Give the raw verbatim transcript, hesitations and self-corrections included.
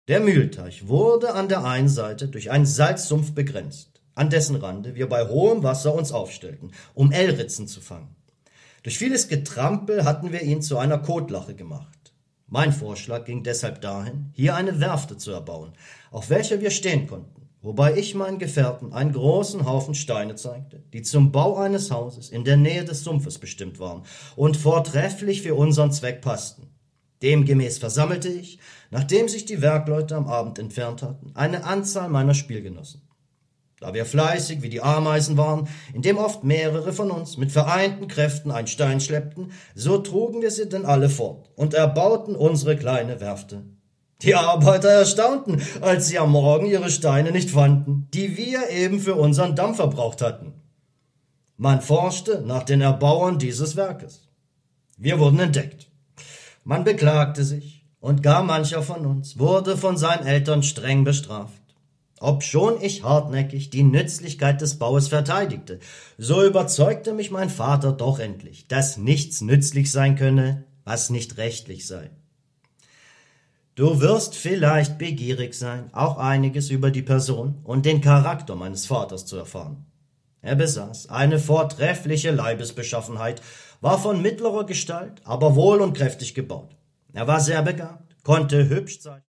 Der Mühlteich wurde an der einen Seite durch einen Salzsumpf begrenzt, an dessen Rande wir bei hohem Wasser uns aufstellten, um Elritzen zu fangen. Durch vieles Getrampel hatten wir ihn zu einer Kotlache gemacht. Mein Vorschlag ging deshalb dahin, hier eine Werfte zu erbauen, auf welcher wir stehen konnten, wobei ich meinen Gefährten einen großen Haufen Steine zeigte, die zum Bau eines Hauses in der Nähe des Sumpfes bestimmt waren und vortrefflich für unseren Zweck passten. Demgemäß versammelte ich, nachdem sich die Werkleute am Abend entfernt hatten, eine Anzahl meiner Spielgenossen. Da wir fleißig wie die Ameisen waren, indem oft mehrere von uns mit vereinten Kräften einen Stein schleppten, so trugen wir sie denn alle fort und erbauten unsere kleine Werfte. Die Arbeiter erstaunten, als sie am Morgen ihre Steine nicht fanden, die wir eben für unseren Damm verbraucht hatten. Man forschte nach den Erbauern dieses Werkes. Wir wurden entdeckt. Man beklagte sich, und gar mancher von uns wurde von seinen Eltern streng bestraft. Obschon ich hartnäckig die Nützlichkeit des Baues verteidigte, so überzeugte mich mein Vater doch endlich, dass nichts nützlich sein könne, was nicht rechtlich sei. Du wirst vielleicht begierig sein, auch einiges über die Person und den Charakter meines Vaters zu erfahren. Er besaß eine vortreffliche Leibesbeschaffenheit, war von mittlerer Gestalt, aber wohl und kräftig gebaut. Er war sehr begabt, konnte hübsch zeichnen.